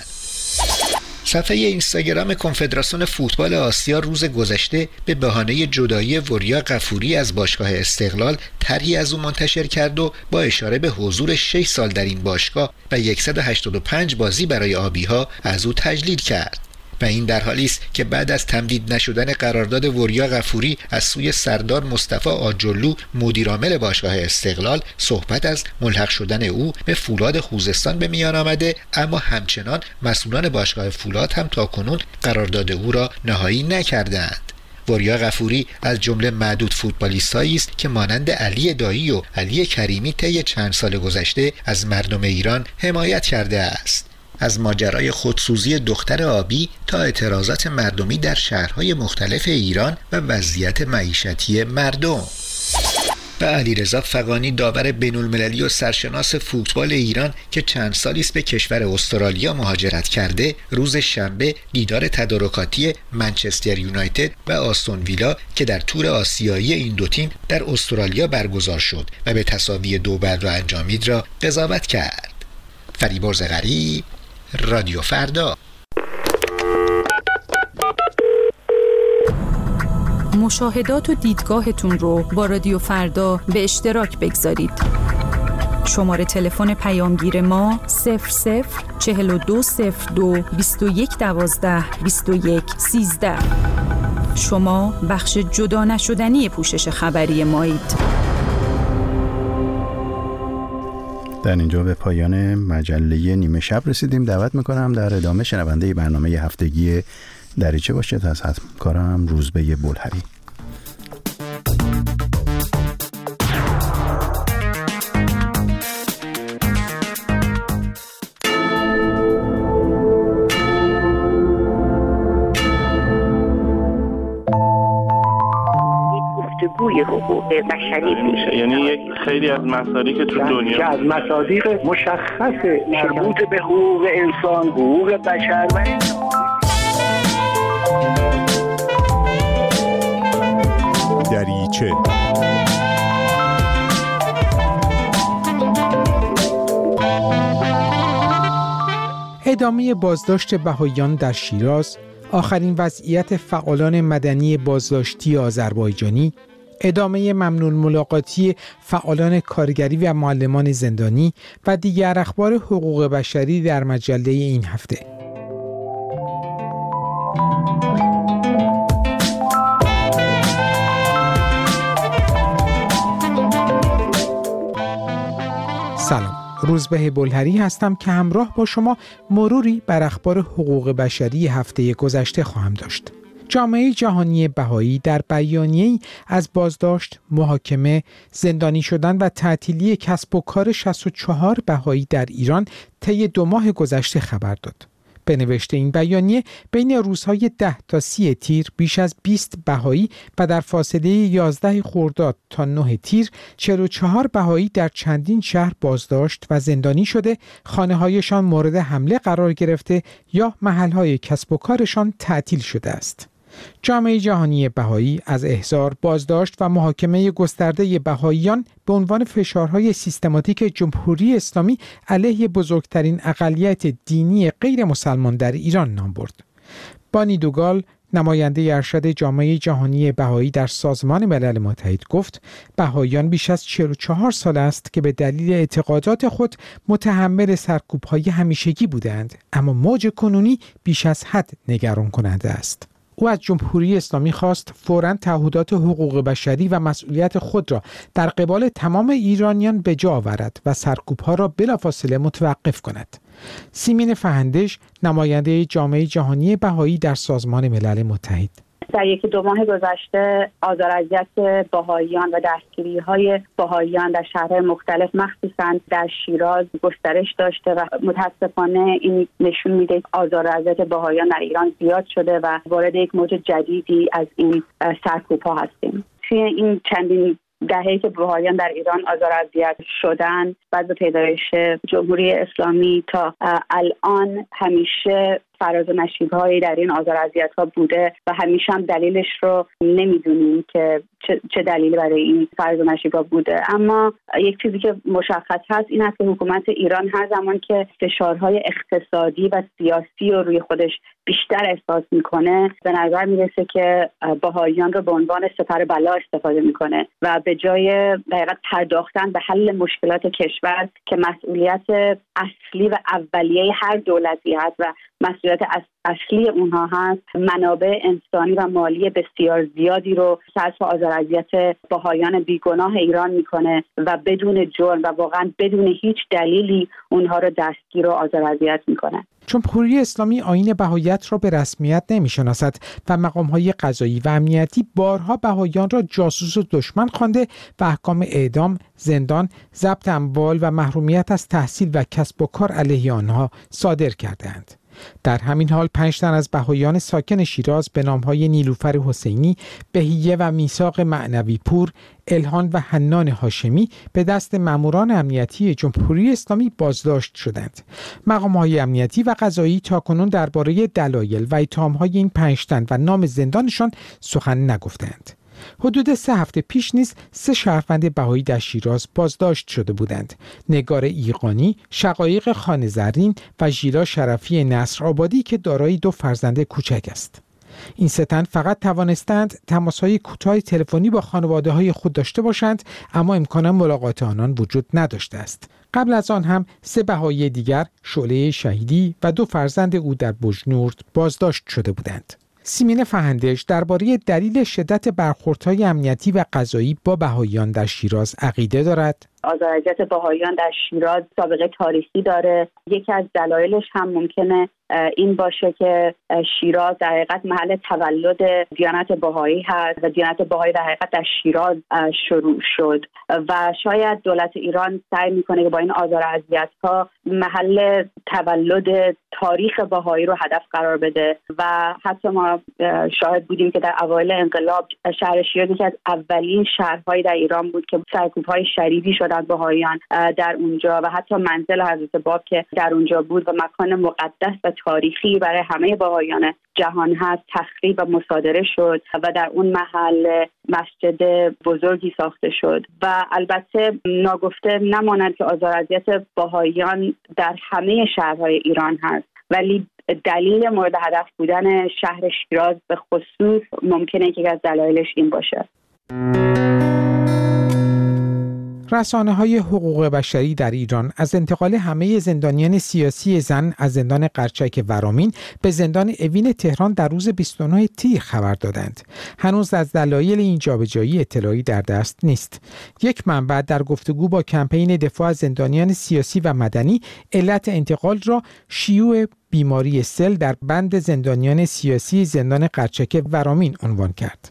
صفحه اینستاگرام کنفدراسیون فوتبال آسیا روز گذشته به بهانه جدایی وریا غفوری از باشگاه استقلال طرحی از او منتشر کرد و با اشاره به حضور شش سال در این باشگاه و صد و هشتاد و پنج بازی برای آبی‌ها از او تجلیل کرد. و این در حالی است که بعد از تمدید نشدن قرارداد وریا غفوری از سوی سردار مصطفی آجرلو مدیرعامل باشگاه استقلال صحبت از ملحق شدن او به فولاد خوزستان به میان آمده، اما همچنان مسئولان باشگاه فولاد هم تاکنون قرارداد او را نهایی نکردند. وریا غفوری از جمله معدود فوتبالیستایی است که مانند علی دایی و علی کریمی طی چند سال گذشته از مردم ایران حمایت کرده است. از ماجرای خودسوزی دختر آبی تا اعتراضات مردمی در شهرهای مختلف ایران و وضعیت معیشتی مردم. و علیرضا فغانی داور بین‌المللی و سرشناس فوتبال ایران که چند سالی است به کشور استرالیا مهاجرت کرده، روز شنبه دیدار تدارکاتی منچستر یونایتد و آستون ویلا که در تور آسیایی این دو تیم در استرالیا برگزار شد و به تساوی دو بر را انجامید را قضاوت کرد. فریبرز غریب، رادیو فردا. مشاهدات و دیدگاهتون رو با رادیو فردا به اشتراک بگذارید. شماره تلفن پیامگیر ما صفر صفر چهل و دو صفر دو بیست و یک دوازده بیست و یک سیزده. شما بخش جدا نشدنی پوشش خبری مایید. در اینجا به پایان مجله نیمه شب رسیدیم. دعوت میکنم در ادامه شنونده برنامه هفتگی دریچه باشید از همکارم روزبه بلهری. گفتگوی حقوق بشری میشه، یعنی یک خیلی از مسائلی که تو دنیا که از مصادیق مشخص مربوط به حقوق انسان، حقوق بشر و دریچه. ادامه بازداشت بهائیان در شیراز، آخرین وضعیت فعالان مدنی بازداشتی آذربایجانی، ادامه ممنون ملاقاتی فعالان کارگری و معلمان زندانی و دیگر اخبار حقوق بشری در مجله این هفته. سلام، روزبه بلهری هستم که همراه با شما مروری بر اخبار حقوق بشری هفته گذشته خواهم داشت. جامعه جهانی بهایی در بیانیه‌ای از بازداشت، محاکمه، زندانی شدن و تعطیلی کسب و کار شصت و چهار بهایی در ایران طی دو ماه گذشته خبر داد. به نوشته این بیانیه بین روزهای ده تا سی تیر بیش از بیست بهایی و در فاصله یازده خرداد تا نه تیر چهل و چهار بهایی در چندین شهر بازداشت و زندانی شده، خانه‌هایشان مورد حمله قرار گرفته یا محل‌های کسب و کارشان تعطیل شده است. جامعه جهانی بهایی از احضار، بازداشت و محاکمه گسترده بهاییان به عنوان فشارهای سیستماتیک جمهوری اسلامی علیه بزرگترین اقلیت دینی غیر مسلمان در ایران نام برد. بانی دوگال، نماینده ارشد جامعه جهانی بهایی در سازمان ملل متحد گفت بهاییان بیش از چهل و چهار سال است که به دلیل اعتقادات خود متحمل سرکوب‌های همیشگی بودند، اما موج کنونی بیش از حد نگران کننده است. او از جمهوری اسلامی خواست فوراً تعهدات حقوق بشری و مسئولیت خود را در قبال تمام ایرانیان به جا آورد و سرکوب‌ها را بلافاصله متوقف کند. سیمین فهندش، نماینده جامعه جهانی بهایی در سازمان ملل متحد: در یکی دو ماه گذشته آزار و اذیت بهائیان و دستگیری‌های بهائیان در شهرهای مختلف مخصوصاً در شیراز گسترش داشته و متاسفانه این نشون میده که آزار و اذیت بهائیان در ایران زیاد شده و وارد یک موج جدیدی از این سرکوب‌ها هستیم. توی این چندین دهه‌ای که بهائیان در ایران آزار و اذیت شدن، بعد از پیدایش جمهوری اسلامی تا الان همیشه فراز و نشیب‌هایی در این آزار و اذیت‌ها بوده و همیشه هم دلیلش رو نمیدونیم که چه دلیلی برای این فراز و نشیب‌ها بوده. اما یک چیزی که مشخص هست این است که حکومت ایران هر زمان که فشارهای اقتصادی و سیاسی رو روی خودش بیشتر احساس میکنه، به نظر میرسه که بهائیان رو به عنوان سپر بلا استفاده میکنه و به جای دقیقاً پرداختن به حل مشکلات کشور که مسئولیت اصلی و اولیه هر دولتی هست و مسئولیت اصلی اونها هست، منابع انسانی و مالی بسیار زیادی رو صرف آزار و اذیت بهائیان بیگناه ایران میکنه و بدون جرم و واقعا بدون هیچ دلیلی اونها رو دستگیر و آزار و اذیت میکنه. جمهوری اسلامی آیین بهائیت را به رسمیت نمی‌شناسد و مقام‌های قضایی و امنیتی بارها بهائیان را جاسوس و دشمن خوانده و احکام اعدام، زندان، ضبط اموال و محرومیت از تحصیل و کسب و کار علیه آنها صادر کرده‌اند. در همین حال پنج تن از بهائیان ساکن شیراز به نام‌های نیلوفر حسینی، بهیه و میثاق معنوی پور، الهان و حنان هاشمی به دست ماموران امنیتی جمهوری اسلامی بازداشت شدند. مقام‌های امنیتی و قضایی تاکنون درباره دلایل و اتهام‌های این پنج تن و نام زندانشان سخن نگفتند. حدود سه هفته پیش نیز سه شهروند بهایی در شیراز بازداشت شده بودند: نگار ایقانی، شقایق خانه زرین و ژیلا شرفی نصر آبادی که دارای دو فرزند کوچک است. این سه تن فقط توانستند تماس‌های کوتاه تلفنی با خانواده‌های خود داشته باشند، اما امکان ملاقات آنان وجود نداشته است. قبل از آن هم سه بهایی دیگر، شعله شهیدی و دو فرزند او در بوجنورد بازداشت شده بودند. سیمین فهندش درباره دلیل شدت برخوردهای امنیتی و قضایی با بهائیان در شیراز عقیده دارد: آزار‌اذیت بهائیان در شیراز سابقه تاریخی داره. یکی از دلایلش هم ممکنه این باشه که شیراز در حقیقت محل تولد دیانت بهایی هست و دیانت بهایی در حقیقت در شیراز شروع شد و شاید دولت ایران سعی میکنه که با این آزار و اذیت‌ها محل تولد تاریخ بهایی رو هدف قرار بده و حتی ما شاهد بودیم که در اوایل انقلاب شهر شیراز یکی از اولین شهرهای در ایران بود که سرکوب‌های شدیدی شد از بهائیان در اونجا و حتی منزل حضرت باب که در اونجا بود و مکان مقدس و تاریخی برای همه بهائیان جهان هست تخریب و مصادره شد و در اون محل مسجد بزرگی ساخته شد و البته ناگفته نماند که آزار و اذیت بهائیان در همه شهرهای ایران هست، ولی دلیل مورد هدف بودن شهر شیراز به خصوص ممکنه که از دلایلش این باشه. رسانه‌های حقوق بشری در ایران از انتقال همه زندانیان سیاسی زن از زندان قرچک ورامین به زندان اوین تهران در روز بیست و نه تیر خبر دادند. هنوز از دلایل این جابجایی اطلاعی در دست نیست. یک منبع در گفتگو با کمپین دفاع از زندانیان سیاسی و مدنی علت انتقال را شیوع بیماری سل در بند زندانیان سیاسی زندان قرچک ورامین عنوان کرد.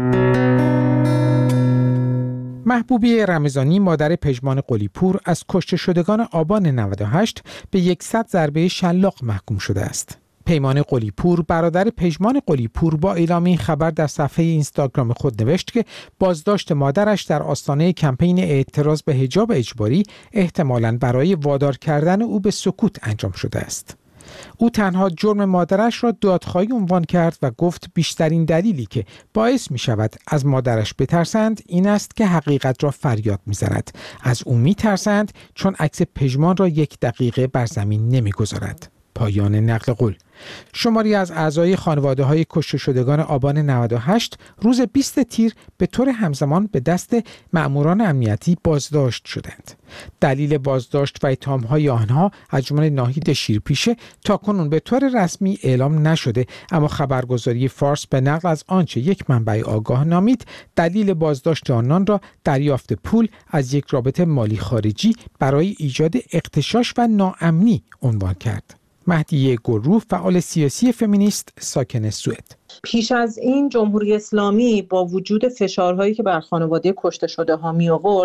محبوبه رمضانی مادر پژمان قلی‌پور از کشته شدگان آبان نود و هشت به صد ضربه شلاق محکوم شده است. پیمان قلی‌پور برادر پژمان قلی‌پور با اعلام این خبر در صفحه اینستاگرام خود نوشت که بازداشت مادرش در آستانه کمپین اعتراض به حجاب اجباری احتمالاً برای وادار کردن او به سکوت انجام شده است. او تنها جرم مادرش را دادخواهی عنوان کرد و گفت بیشترین دلیلی که باعث می شود از مادرش بترسند این است که حقیقت را فریاد می زند. از او می ترسند چون عکس پژمان را یک دقیقه بر زمین نمی گذارد. پایان نقل قول. شماری از اعضای خانواده های کشته شدگان آبان نود و هشت روز بیست تیر به طور همزمان به دست مأموران امنیتی بازداشت شدند. دلیل بازداشت و اتهام‌های آنها از جمله ناهید شیرپیشه تاکنون به طور رسمی اعلام نشده، اما خبرگزاری فارس به نقل از آنچه یک منبع آگاه نامید دلیل بازداشت آنان را دریافت پول از یک رابطه مالی خارجی برای ایجاد اغتشاش و ناامنی عنوان کرد. مهدیه گلرو فعال سیاسی فمینیست ساکن سوئد: پیش از این جمهوری اسلامی با وجود فشارهایی که بر خانواده کشته شده ها می آورد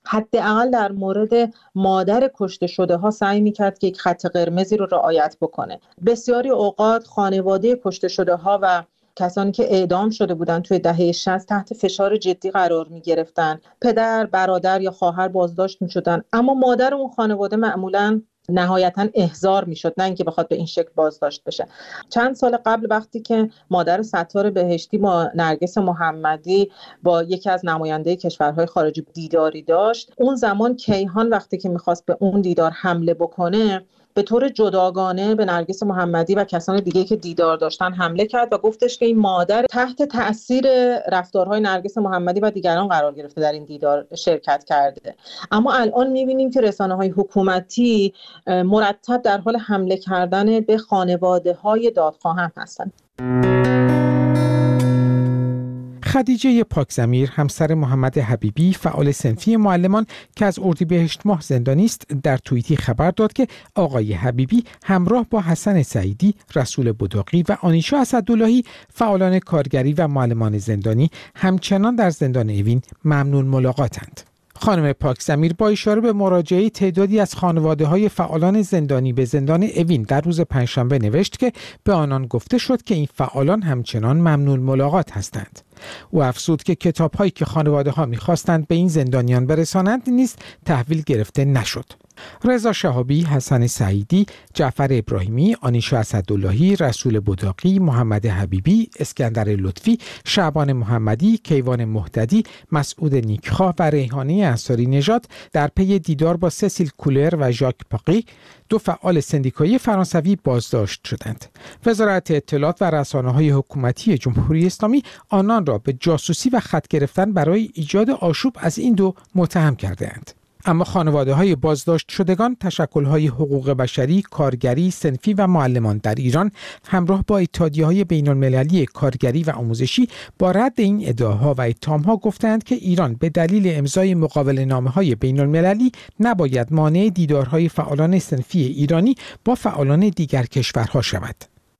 حداقل در مورد مادر کشته شده ها سعی می کرد که یک خط قرمزی رو رعایت بکنه. بسیاری اوقات خانواده کشته شده ها و کسانی که اعدام شده بودند توی دهه شصت تحت فشار جدی قرار می گرفتن. پدر، برادر یا خواهر بازداشت می شدن، اما مادر اون خانواده معمولاً نهایتاً احضار میشد، نه اینکه بخواد به این شکل بازداشت بشه. چند سال قبل وقتی که مادر ستار بهشتی با نرگس محمدی با یکی از نماینده کشورهای خارجی دیداری داشت، اون زمان کیهان وقتی که میخواست به اون دیدار حمله بکنه به طور جداگانه به نرگس محمدی و کسان دیگه که دیدار داشتن حمله کرد و گفتش که این مادر تحت تأثیر رفتارهای نرگس محمدی و دیگران قرار گرفته در این دیدار شرکت کرده. اما الان می‌بینیم که رسانه‌های حکومتی مرتب در حال حمله کردن به خانواده‌های دادخواهان هستند. خدیجه پاکزمیر همسر محمد حبیبی فعال صنفی معلمان که از اردیبهشت ماه زندانی است در توییتی خبر داد که آقای حبیبی همراه با حسن سعیدی، رسول بداقی و آنیشا اسداللهی فعالان کارگری و معلمان زندانی همچنان در زندان اوین ممنون ملاقاتند. خانم پاکزمیر با اشاره به مراجعه تعدادی از خانواده‌های فعالان زندانی به زندان اوین در روز پنجشنبه نوشت که به آنان گفته شد که این فعالان همچنان ممنون ملاقات هستند. او افزود که کتاب‌هایی که خانواده‌ها می‌خواستند به این زندانیان برسانند نیز تحویل گرفته نشد. رضا شهابی، حسن سعیدی، جعفر ابراهیمی، آنیشا اسداللهی، رسول بداقی، محمد حبیبی، اسکندر لطفی، شعبان محمدی، کیوان مهددی، مسعود نیکخواه و ریحانه انصاری نژاد در پی دیدار با سسیل کولر و ژاک پاقی، دو فعال سندیکایی فرانسوی بازداشت شدند. وزارت اطلاعات و رسانه‌های حکومتی جمهوری اسلامی آنان را به جاسوسی و خط گرفتن برای ایجاد آشوب از این دو متهم کرده‌اند. اما خانواده‌های بازداشت شدگان، تشکل‌های حقوق بشری، کارگری، صنفی و معلمان در ایران همراه با اتحادیه‌های بین‌المللی کارگری و آموزشی با رد این ادعاها و اتهام‌ها گفتند که ایران به دلیل امضای مقابله‌نامه‌های بین‌المللی نباید مانع دیدارهای فعالان صنفی ایرانی با فعالان دیگر کشورها شود.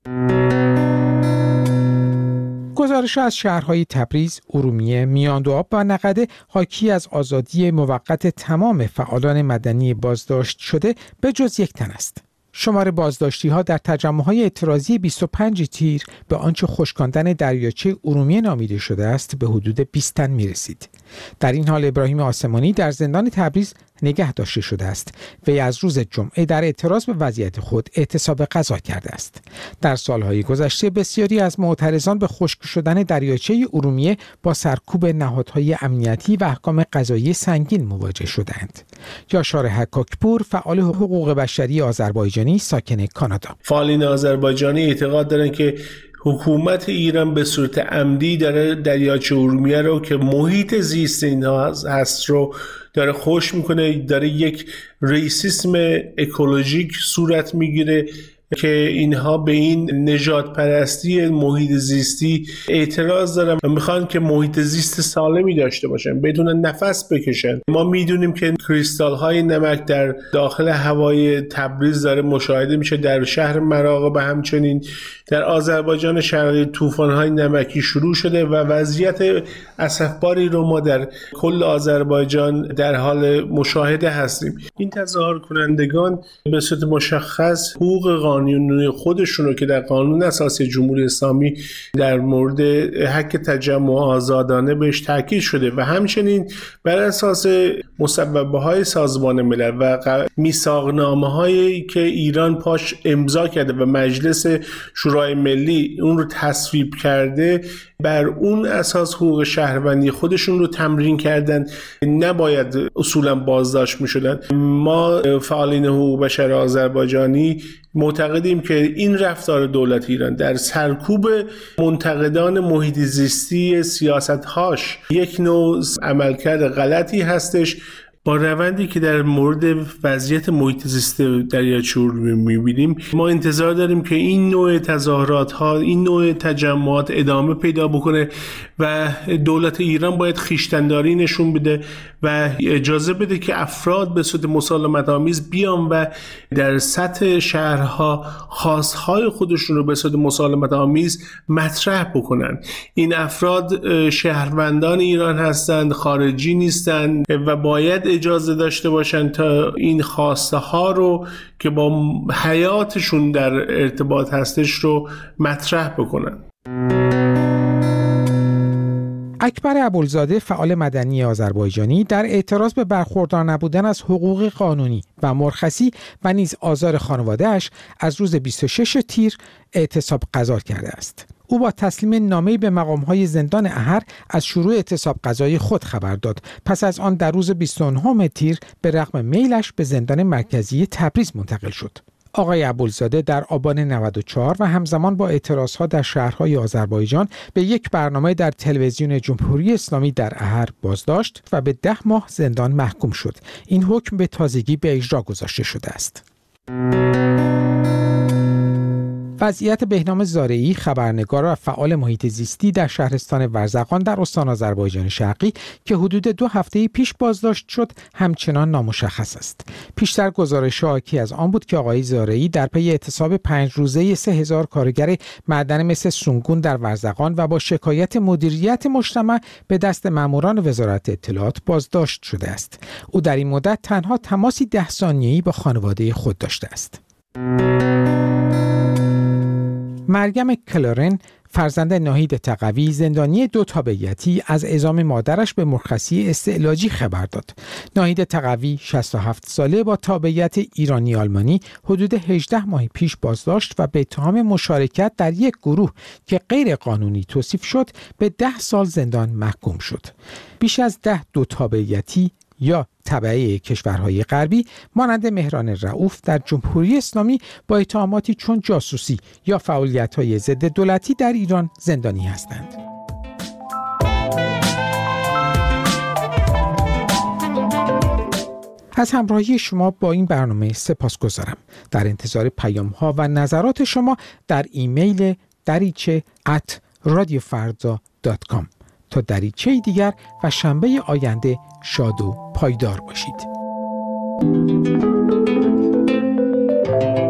گزارش از شهرهای تبریز، ارومیه، میاندوآب و نقده حاکی از آزادی موقت تمام فعالان مدنی بازداشت شده به جز یک تن است. شمار بازداشتی ها در تجمع‌های اعتراضی بیست و پنج تیر به آنچه خشکاندن دریاچه ارومیه نامیده شده است به حدود بیست تن می‌رسید. در این حال ابراهیم آسمانی در زندان تبریز نگه داشته شده است. وی از روز جمعه در اعتراض به وضعیت خود اعتصاب غذا کرده است. در سالهای گذشته بسیاری از معترضان به خشک شدن دریاچه ارومیه با سرکوب نهادهای امنیتی و احکام قضایی سنگین مواجه شدند. یاشار حکاکپور، فعال حقوق بشری آذربایجانی ساکن کانادا: فعالین آذربایجانی اعتقاد دارند که حکومت ایران به صورت عمدی داره دریاچه ارومیه رو که محیط زیست اینها هست رو داره خشک میکنه، داره یک ریسیسم اکولوژیک صورت میگیره که اینها به این نژاد پرستی محیط زیستی اعتراض دارن و میخوان که محیط زیست سالمی داشته باشن، بدون نفس بکشن. ما میدونیم که کریستال های نمک در داخل هوای تبریز داره مشاهده میشه، در شهر مراغه و همچنین در آذربایجان شرقی طوفان های نمکی شروع شده و وضعیت اسفباری رو ما در کل آذربایجان در حال مشاهده هستیم. این تظاهر کنندگان به صورت مشخص حقوق قانونی خودشون رو که در قانون اساسی جمهوری اسلامی در مورد حق تجمع آزادانه بهش تاکید شده و همچنین بر اساس مصوبه‌های سازمان ملل و میثاقنامه‌هایی که ایران پاش امضا کرده و مجلس شورای ملی اون رو تصویب کرده، بر اون اساس حقوق شهروندی خودشون رو تمرین کردن، نباید اصولا بازداشت می‌شدن. ما فعالین حقوق بشر آذربایجانی معتقدیم که این رفتار دولت ایران در سرکوب منتقدان محیط زیستی سیاست‌هاش یک نوع عملکرد غلطی هستش. با روندی که در مورد وضعیت محیط زیست دریاچه ارومیه می‌بینیم، ما انتظار داریم که این نوع تظاهرات ها، این نوع تجمعات ادامه پیدا بکنه و دولت ایران باید خویشتن‌داری نشون بده و اجازه بده که افراد به صورت مسالمت آمیز بیان و در سطح شهرها خواستهای خودشون رو به صورت مسالمت آمیز مطرح بکنن. این افراد شهروندان ایران هستند، خارجی نیستند و باید اجازه داشته باشن تا این خواسته ها رو که با حیاتشون در ارتباط هستش رو مطرح بکنن. اکبر ابوالزاده، فعال مدنی آذربایجانی، در اعتراض به برخوردار نبودن از حقوق قانونی و مرخصی و نیز آزار خانواده‌اش از روز بیست و شش تیر اعتصاب غذا کرده است. او با تسلیم نامه‌ای به مقام‌های زندان احر از شروع اعتصاب غذایی خود خبر داد. پس از آن در روز بیست و نه تیر به رغم میلش به زندان مرکزی تبریز منتقل شد. آقای ابوالزاده در آبان نود و چهار و همزمان با اعتراضها در شهرهای آذربایجان به یک برنامه در تلویزیون جمهوری اسلامی در احر بازداشت و به ده ماه زندان محکوم شد. این حکم به تازگی به اجرا گذاشته شده است. وضعیت بهنام زارعی، خبرنگار و فعال محیط زیستی در شهرستان ورزقان در استان آذربایجان شرقی که حدود دو هفته پیش بازداشت شد، همچنان نامشخص است. پیشتر گزارش حاکی از آن بود که آقای زارعی در پی اعتصاب پنج روزه سه هزار کارگر معدن مس سونگون در ورزقان و با شکایت مدیریت مجتمع به دست ماموران وزارت اطلاعات بازداشت شده است. او در این مدت تنها تماسی ده ثانیه‌ای با خانواده خود داشته است. مریم کلارن، فرزند ناهید تقوی، زندانی دو تابعیتی، از اعزام مادرش به مرخصی استعلاجی خبر داد. ناهید تقوی، شصت و هفت ساله، با تابعیت ایرانی آلمانی، حدود هجده ماه پیش بازداشت و به اتهام مشارکت در یک گروه که غیر قانونی توصیف شد به ده سال زندان محکوم شد. بیش از ده دو تابعیتی یا تبعه کشورهای غربی مانند مهران رؤوف در جمهوری اسلامی با اتهاماتی چون جاسوسی یا فعالیت‌های ضد دولتی در ایران زندانی هستند. از همراهی شما با این برنامه سپاسگزارم. در انتظار پیام ها و نظرات شما در ایمیل دریچه ات رادیو فردا دات کام. تا دریچه دیگر و شنبه آینده شاد و پایدار باشید.